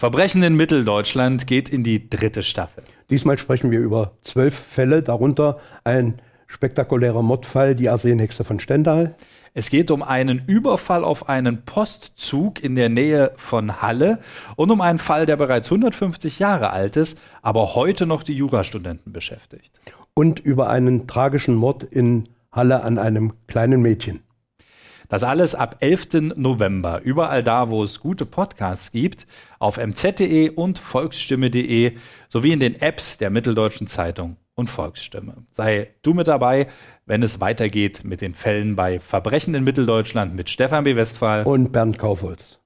Verbrechen in Mitteldeutschland geht in die 3. Staffel. Diesmal sprechen wir über 12 Fälle, darunter ein spektakulärer Mordfall, die Arsenhexe von Stendal. Es geht um einen Überfall auf einen Postzug in der Nähe von Halle und um einen Fall, der bereits 150 Jahre alt ist, aber heute noch die Jurastudenten beschäftigt. Und über einen tragischen Mord in Halle an einem kleinen Mädchen. Das alles ab 11. November, überall da, wo es gute Podcasts gibt, auf mz.de und volksstimme.de sowie in den Apps der Mitteldeutschen Zeitung und Volksstimme. Sei du mit dabei, wenn es weitergeht mit den Fällen bei Verbrechen in Mitteldeutschland mit Stefan B. Westphal und Bernd Kaufholz.